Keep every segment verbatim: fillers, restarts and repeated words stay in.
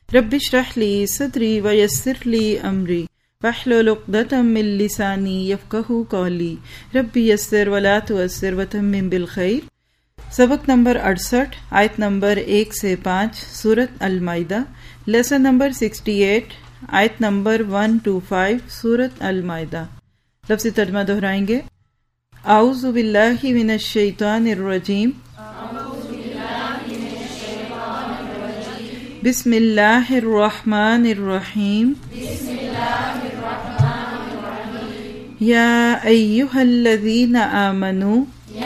رب اشرح لی صدری ویسر لی امری واحلل عقدۃ من لسانی یفقہوا قولی رب یسر ولا تعسر وتمم بالخیر۔ سبق نمبر اڑسٹھ، آیت نمبر ایک سے پانچ، سورۃ المائدہ، لیسن نمبر سکسٹی ایٹ، آیت نمبر ون ٹو فائیو، سورۃ المائدہ۔ لفظی ترجمہ دہرائیں گے۔ اعوذ باللہ من الشیطان الرجیم، بسم اللہ الرحمن الرحیم، یا ایہا الذین آمنوا،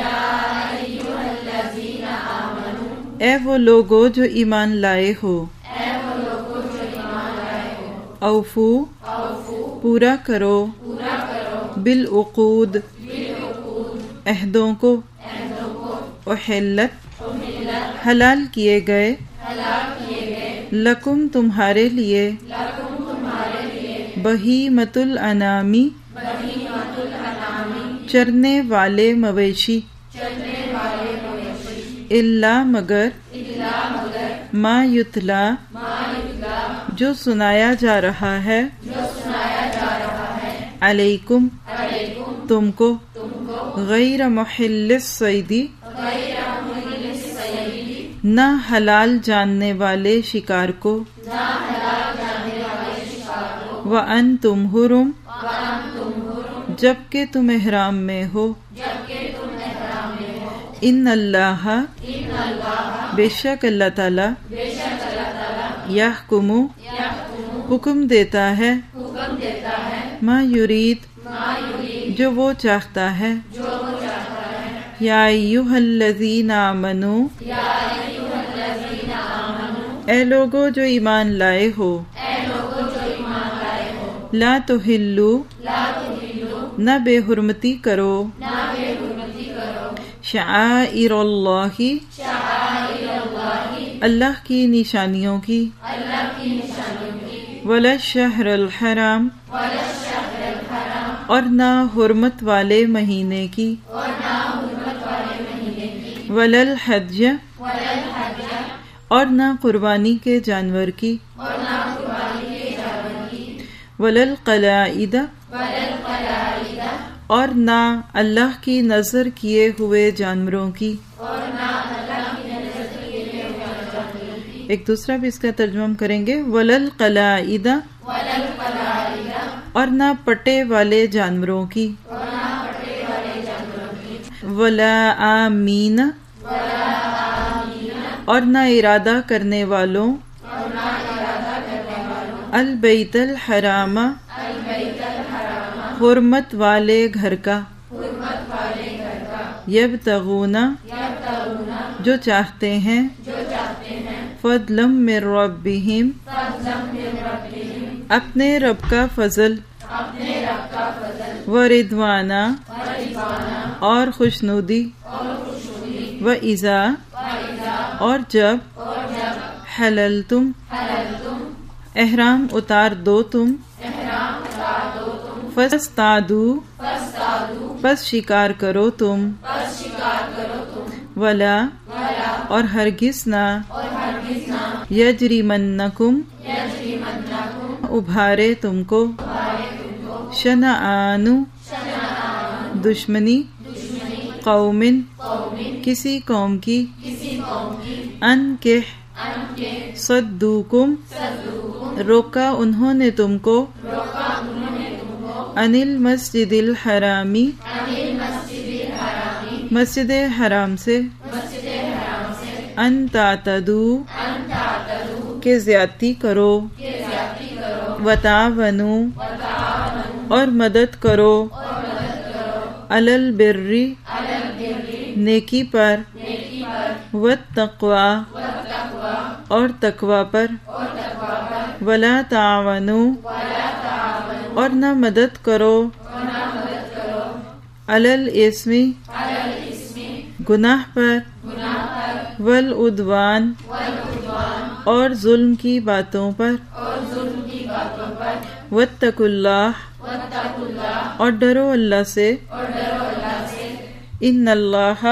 اے وہ لوگو جو ایمان لائے ہو، اوفو پورا کرو، بالعقود عہدوں کو، احلت حلال کیے گئے، لکم تمہارے لیے، بہیمۃ الانامی چرنے والے مویشی، الا مگر، ما یتلا جو سنایا جا رہا ہے، علیکم تم کو، غیر محل الصید نہ حلال جاننے والے شکار کو، وَأَنْتُمْ حُرُمْ جبکہ تم احرام میں ہو، ان اللہ بے شک اللہ تعالی، یحکم حکم دیتا ہے، ما یرید جو وہ چاہتا ہے، یا ایھا الذین آمنوا اے لوگو جو ایمان لائے ہو، لا تحلوا نہ بے حرمتی کرو، شعائر اللہ اللہ کی نشانیوں کی، ولا الشہر الحرام اور نہ حرمت والے مہینے کی، ولا الحج اور نہ قربانی کے جانور کی، ولا القلائد اور نہ اللہ کی نظر کیے ہوئے جانوروں کی۔ ایک دوسرا بھی اس کا ترجمہ ہم کریں گے، ولا القلائد اور نہ پٹے والے جانوروں کی، ولا آمین اور نہ ارادہ کرنے والوں، البیت الحرام حرمت والے گھر کا، یبتغون جو چاہتے ہیں، فضلا من ربہم اپنے رب کا فضل، ورضوانا اور خوشنودی، وَإِذَا اور جب، حللتم احرام اتار دو تم، فاصطادوا پس شکار کرو تم، ولا اور ہرگز نہ، یجرمنکم ابھارے تم کو، شنآن دشمنی، قوم کسی قوم کی، ان کہ صدوکم روکا انہوں نے تم کو، ان المسجد الحرامی مسجد حرام سے، ان تعتدوا کہ زیادتی کرو، وتعاونوا اور مدد کرو، علی البر نیکی پر، والتقوی اور تقوی پر، ولا تعاونوا اور نہ مدد کرو، علی الاثم گناہ پر، والعدوان اور ظلم کی باتوں پر، واتقوا اللہ اور ڈرو اللہ سے، ان اللہ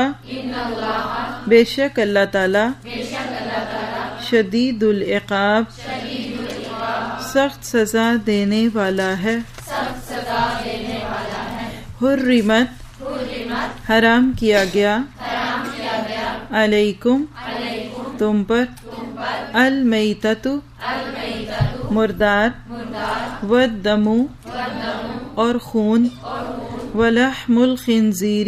بے شک اللہ تعالی، شدید العقاب سخت سزا دینے والا ہے حرمت حرام کیا گیا علیکم تم پر المیتۃ مردار والدم اور خون ولحم الخنزیر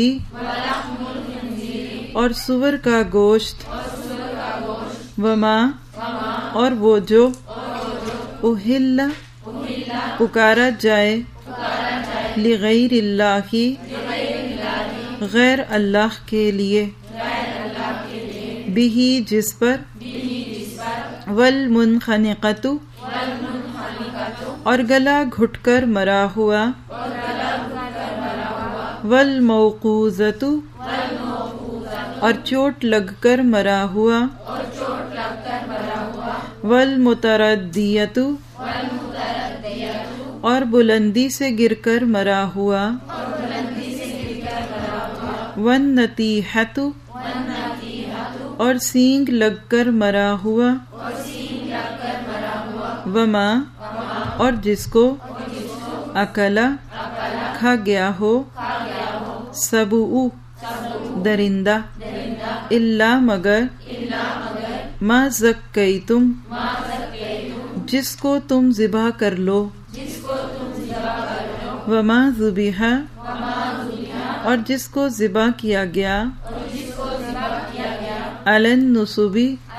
اور سور کا گوشت وما اور وہ جو اہل پکارا جائے لغیر اللہ غیر اللہ کے لیے بھی جس پر والمنخنقۃ اور گلا گھٹ کر مرا ہوا والموقوذۃ اور چوٹ لگ کر مرا ہوا والمتردیۃ اور بلندی سے گر کر مرا ہوا والنتیحۃ اور سینگ لگ کر مرا ہوا وما اور جس کو اکلا کھا گیا ہو سبع درندہ الا مگر ما زکیتم جس کو تم ذبح کر لو وما ذبح اور جس کو ذبح کیا گیا علی النصب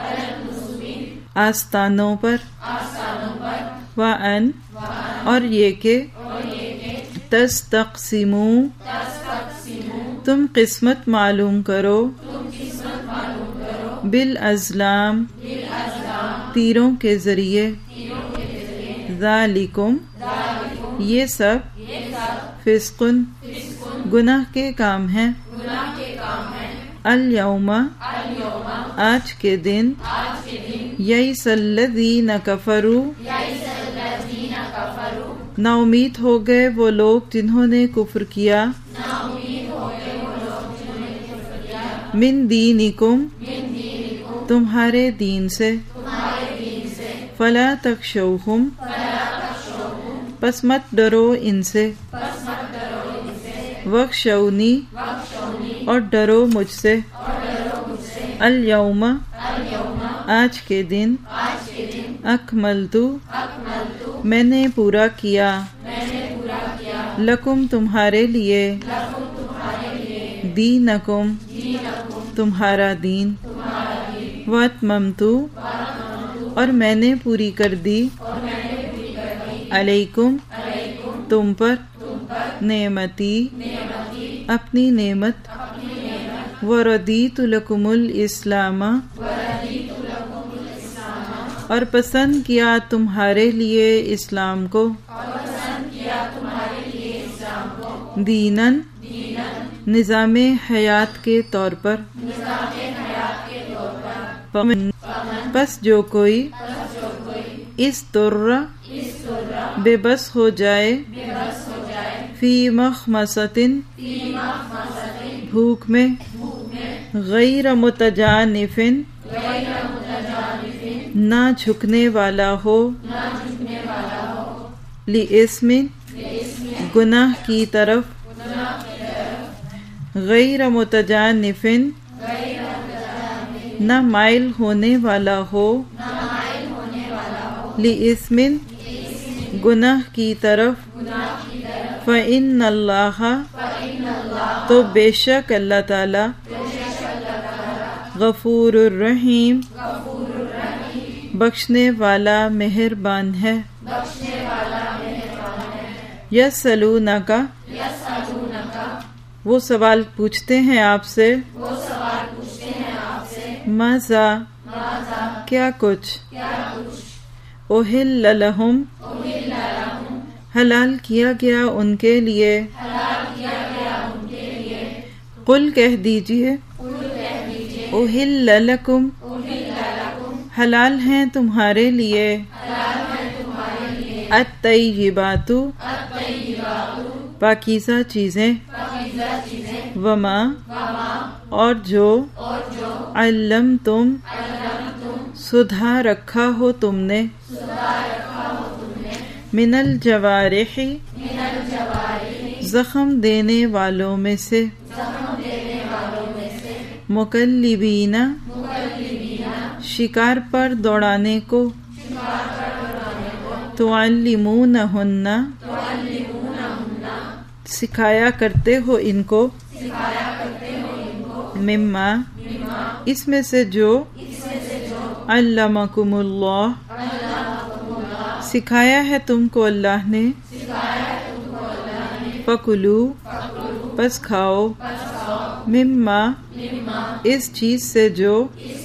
آستانوں پر وان اور یہ کہ تستقسموا تم قسمت معلوم کرو بالازلام تیروں کے ذریعے ذالکم یہ سب فسق گناہ کے کام ہیں الیوم آج کے دن یئس الذین کفروا نا امید ہو گئے وہ لوگ جنہوں نے کفر کیا من دینکم تمہارے دین سے فلا تخشوہم پس مت ڈرو ان سے وخشونی اور ڈرو مجھ سے الیوم آج کے دن اکملت میں نے پورا کیا لکم تمہارے لیے دینکم تمہارا دین واتممت اور میں نے پوری کر دی علیکم تم پر نعمتی اپنی نعمت وردیت لکم الاسلام اور پسند کیا تمہارے لیے اسلام کو دینن نظام حیات کے طور پر پس جو کوئی اس طرح بے بس ہو جائے فی مخمصۃ بھوک میں غیر متجانف نہ جھکنے والا ہو لاسم گناہ کی طرف غیر متجانف نہ مائل ہونے والا ہو لاسم گناہ کی طرف فإن اللہ تو بے شک اللہ تعالی غفور الرحیم بخشنے والا مہربان ہے یسألونک وہ سوال پوچھتے ہیں آپ سے ماذا کیا کچھ احل لہم حلال کیا گیا ان کے لیے قل کہہ دیجئے احل لکم حلال ہیں تمہارے لیے الطیبات پاکیزہ چیزیں وما اور جو علمتم سدھا رکھا ہو تم نے من الجوارح زخم دینے والوں میں سے، مکلبین شکار پر دوڑانے کو، تعلمونہن سکھایا کرتے ہو ان کو، مما اس میں سے جو، علمکم اللہ سکھایا ہے تم کو اللہ نے، فکلو پس کھاؤ، مما اس چیز سے جو،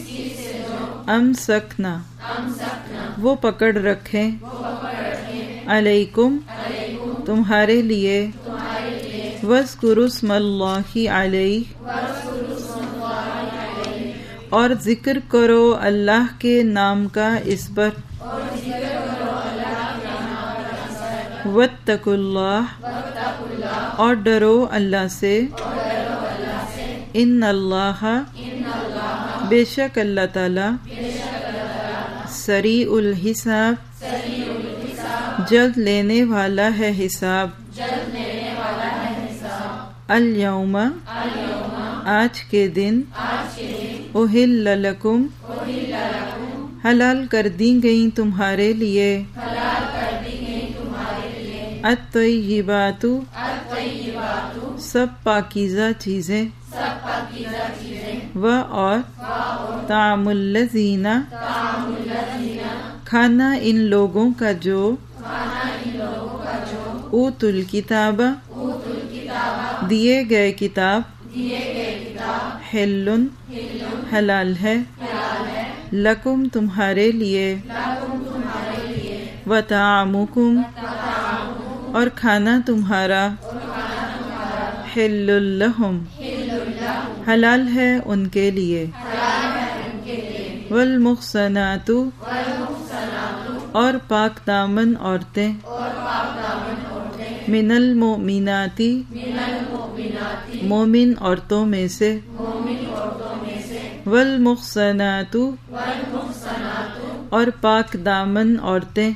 امسکنا وہ پکڑ رکھیں، علیکم تمہارے لیے، واذکروا اسم اللہ علیہ اور ذکر کرو اللہ کے نام کا اس پر، واتقوا اللہ اور ڈرو اللہ سے، ان اللہ بے شک اللہ تعالی، سریع الحساب جلد لینے والا ہے حساب، الیوم آج کے دن، احل لکم حلال کر دی گئیں تمہارے لیے، الطیبات سب پاکیزہ چیزیں، و اور طعام الذین کھانا ان لوگوں کا جو، اوتوا الکتاب دیے گئے کتاب، حل حلال ہے، لکم تمہارے لیے، وطعامکم اور کھانا تمہارا، حل لہم حلال ہے ان کے لیے، والمحصنات اور پاک دامن عورتیں، من المؤمنات مومن عورتوں میں سے، والمحصنات اور پاک دامن عورتیں،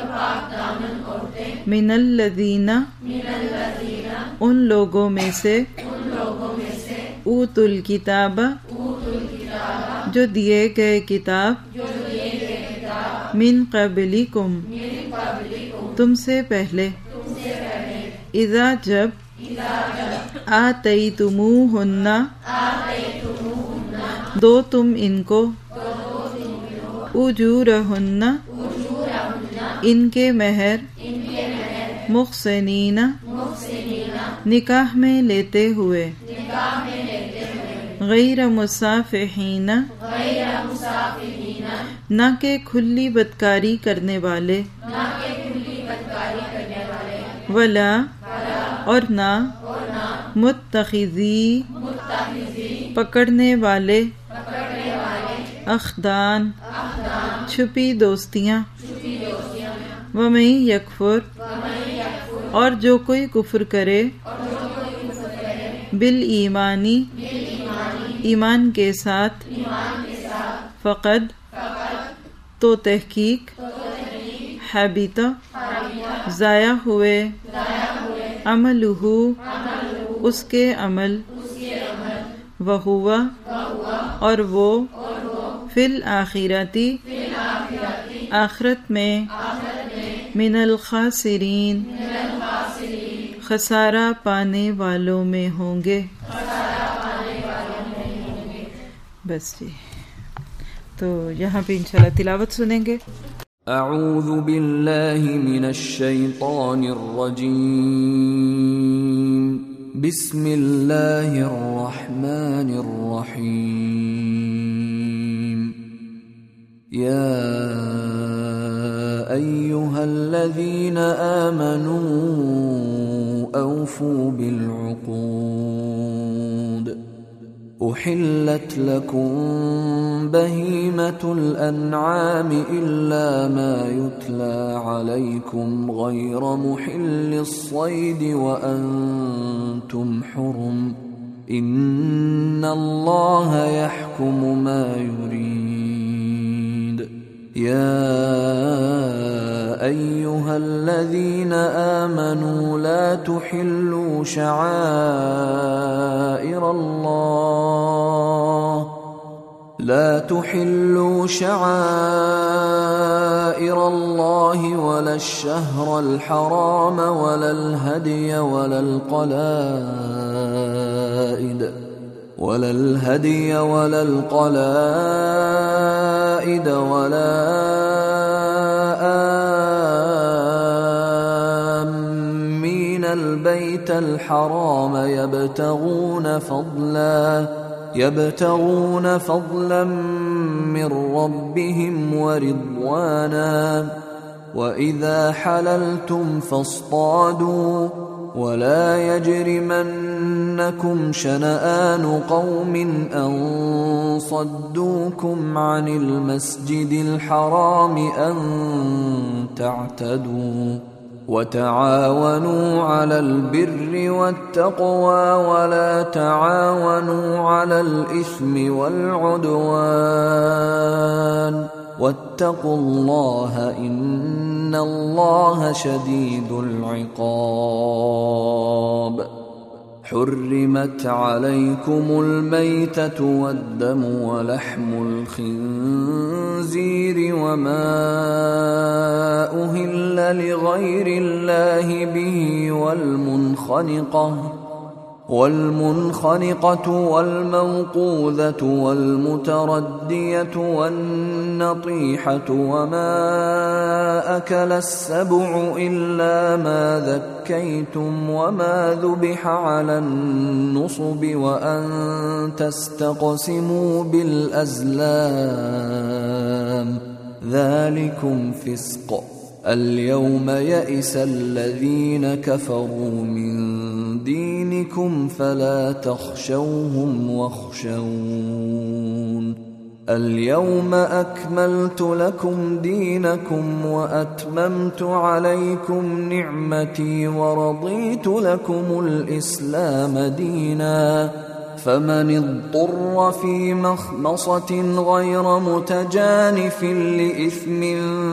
من الذین ان لوگوں میں سے، اوتوا الکتاب جو دیے گئے کتاب، من قبلکم تم سے پہلے، اذا جب، آتیتموہن دو تم ان کو، اجورہن ان کے مہر، محسنین نکاح میں لیتے ہوئے، غیر مصافحین نہ کہ کھلی بدکاری کرنے والے، ولا اور نہ، متخذی پکڑنے والے، اخدان چھپی دوستیاں، ومن یکفر اور جو کوئی کفر کرے، بالایمانی ایمان کے ساتھ، فقد تو تحقیق، حبط ضائع ہوئے، عملہ اس کے عمل، وہو اور وہ، فی الآخرۃ آخرت میں، من الخاسرین خسارہ پانے والوں میں ہوں گے۔ بس جی، تو یہاں پہ انشاءاللہ تلاوت سنیں گے۔ اعوذ باللہ من الشیطان الرجیم، بسم اللہ الرحمن الرحیم، یا ایہا الذین آمنوا اوفوا بالعقود، احلت لکم بہیمۃ الانعام الا ما یتلی علیکم غیر محل الصید وانتم حرم، ان اللہ یحکم ما یرید، یا ایہا الذين آمنوا لا تحلوا شعائر الله لا تحلوا شعائر الله ولا الشهر الحرام ولا الهدي ولا القلائد ولا الهدي ولا القلائد ولا آمين البيت الحرام يبتغون فضلا يبتغون فضلا من ربهم ورضوانا وإذا حللتم فاصطادوا ولا يجرمنكم شنآن قوم أن صدوكم عن المسجد الحرام أن تعتدوا وتعاونوا على البر والتقوى ولا تعاونوا على الإثم والعدوان واتقوا الله إن الله شديد العقاب. حرمت عليكم الميتة والدم ولحم الخنزير وما أهل لغير الله به والمنخنقة والمنخنقة والموقوذة والمتردية والنطيحة وما أكل السبع إلا ما ذكيتم وما ذبح على النصب وأن تستقسموا بالأزلام ذلكم فسق. اليوم يئس الذين كفروا من دينكم فلا تخشوهم واخشون. اليوم أكملت لكم دينكم وأتممت عليكم نعمتي ورضيت لكم الإسلام دينا. فمن اضطر في مخمصة غير متجانف لإثم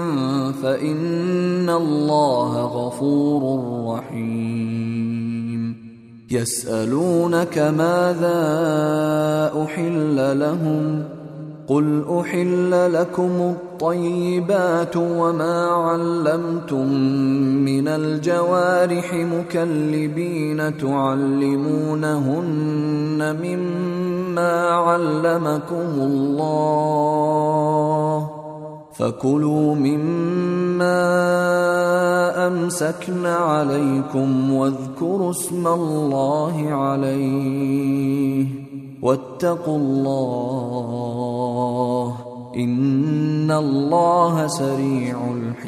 فإن الله غفور رحيم. يسألونك ماذا أحل لهم قل أحل لكم الطيبات وما علمتم من الجوارح مكلبين تعلمونهن مما علمكم الله فكلوا مما أمسكن عليكم واذكروا اسم الله عليه واتقوا الله إن الله سريع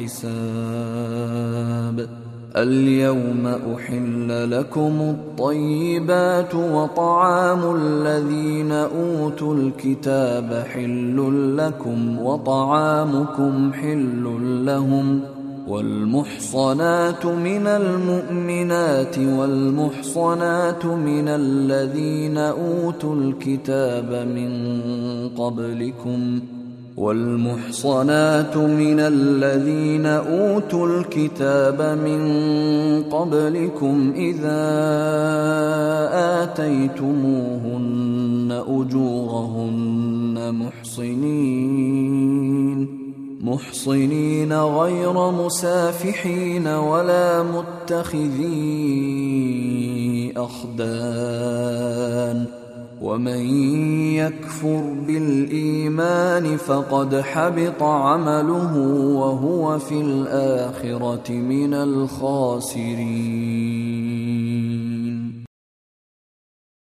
الحساب. اليوم أحل لكم الطيبات وطعام الذين أوتوا الكتاب حل لكم وطعامكم حل لهم والمحصنات من المؤمنات والمحصنات من الذين أوتوا الكتاب من قبلكم والمحصنات من الذين أوتوا الكتاب من قبلكم إذا آتيتموهن أجورهن محصنين محصنين غير مسافحين ولا متخذي أخدان ومن يكفر بالإيمان فقد حبط عمله وهو في الآخرة من الخاسرين.